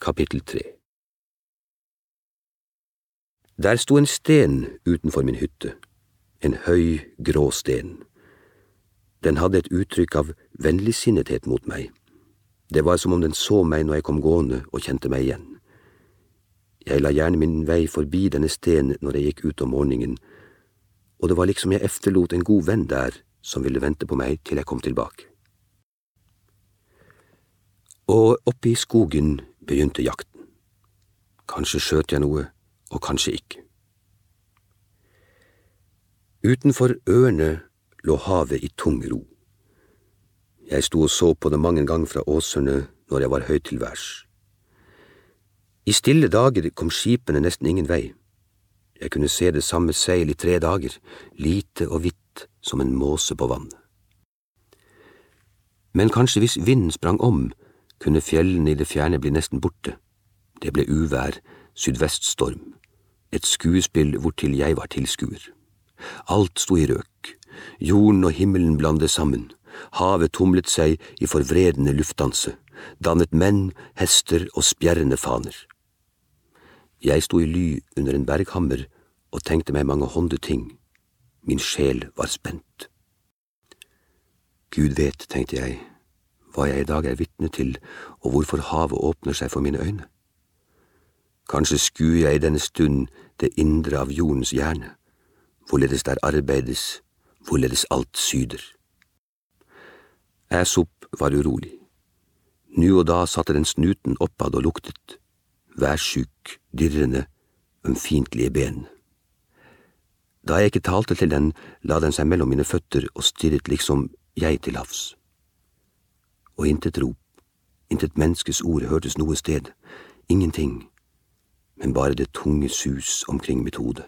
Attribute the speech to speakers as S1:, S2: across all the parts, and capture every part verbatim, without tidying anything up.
S1: Kapittel tre. Der sto en sten utenfor min hytte, en høy, grå sten. Den hadde et uttrykk av vennligsinnethet mot meg. Det var som om den så meg når jeg kom gående og kjente meg igjen. Jeg la gjerne min vei forbi denne sten når jeg gikk ut om morgenen, og det var liksom jeg efterlot en god venn der som ville vente på meg til jeg kom tilbake. Og oppe i skogen begynte jakten. Kanskje skjøt jeg noe, og kanskje ikke. Utenfor Ørne lå havet i tung ro. Jeg sto og så på det mange ganger fra åserne når jeg var høyt til værs. I stille dager kom skipene nesten ingen vei. Jeg kunne se det samme seil i tre dager, lite og hvitt som en måse på vannet. Men kanskje hvis vinden sprang om, kunne fjellene i det fjerne bli nesten borte. Det ble uvær, sydveststorm, et skuespill hvortil jeg var tilskuer. Alt sto i røk, jorden og himmelen blandet sammen, havet tumlet seg i forvredende luftdanse, dannet menn, hester og spjerrende faner. Jeg sto i ly under en berghammer og tenkte meg mange hånde ting. Min sjel var spent. Gud vet, tenkte jeg, hva jeg i dag er vitne til, og hvorfor havet åpner seg for mine øyne. Kanskje skuer jeg i denne stund det indre av jordens hjerne, hvorledes der arbeides, hvorledes alt syder. Æsop var urolig. Nu og da satte den snuten oppad og luktet, værsjuk, dirrende, ømfintlige ben. Da jeg ikke talte til den, la den seg mellom mine føtter og stirret liksom jeg til havs. Og intet rop, intet menneskes ord hørtes noe sted, ingenting, men bare det tunge sus omkring mitt hode.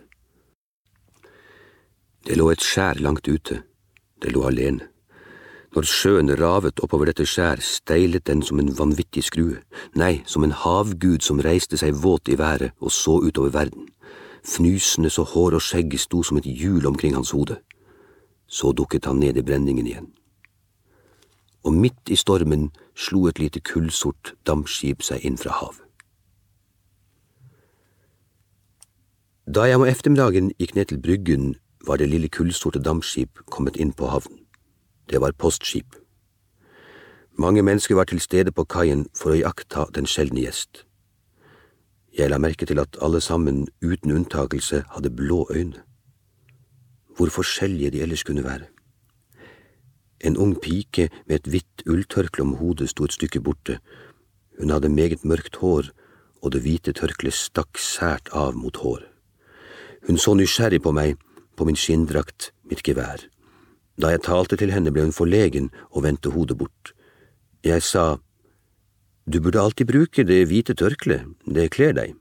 S1: Det lå et skjær langt ute, det lå alene. Når sjøen ravet oppover dette skjær, steilet den som en vanvittig skrue, nei, som en havgud som reiste seg våt i været og så utover verden. Fnysende så hår og skjegg sto som et hjul omkring hans hode. Så dukket han ned i brenningen igjen. Og midt i stormen slo et lite kullsort dampskip seg inn fra havet. Da jeg om eftermiddagen gikk ned til bryggen, var det lille kullsorte dampskip kommet inn på havnen. Det var postskip. Mange mennesker var til stede på kaien for å iaktta den sjeldne gjest. Jeg la merke til at alle sammen, uten unntakelse, hadde blå øyne. Hvor forskjellige de ellers kunne være. En ung pike med et hvitt ulltørkle om hodet sto et stykke borte. Hun hadde meget mørkt hår, og det hvite tørklet stakk sært av mot håret. Hun så nysgjerrig på meg, på min skinndrakt, mitt gevær. Da jeg talte til henne ble hun forlegen og vendte hodet bort. Jeg sa, «Du burde alltid bruke det hvite tørklet, det kler deg.»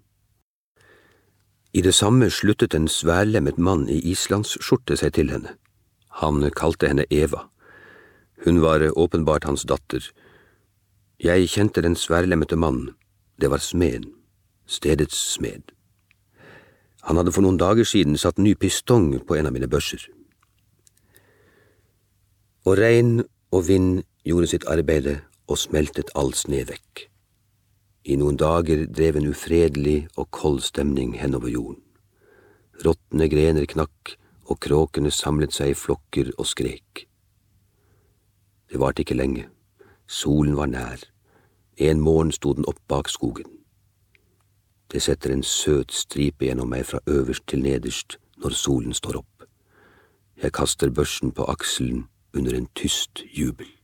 S1: I det samme sluttet en sværlemmet mann i islandsskjorte seg til henne. Han kalte henne Eva. Hun var åpenbart hans datter. Jeg kjente den sværlemmete mannen. Det var smeden, stedets smed. Han hadde for noen dager siden satt ny pistong på en av mine børser. Og regn og vind gjorde sitt arbeide og smeltet all sne vekk. I noen dager drev en ufredelig og kold stemning henover jorden. Råtne grener knakk, og kråkene samlet seg i flokker og skrek. Det varte ikke lenge. Solen var nær. En morgen sto den opp bak skogen. Det setter en søt stripe gjennom meg fra øverst til nederst når solen står opp. Jeg kaster børsen på akselen under en tyst jubel.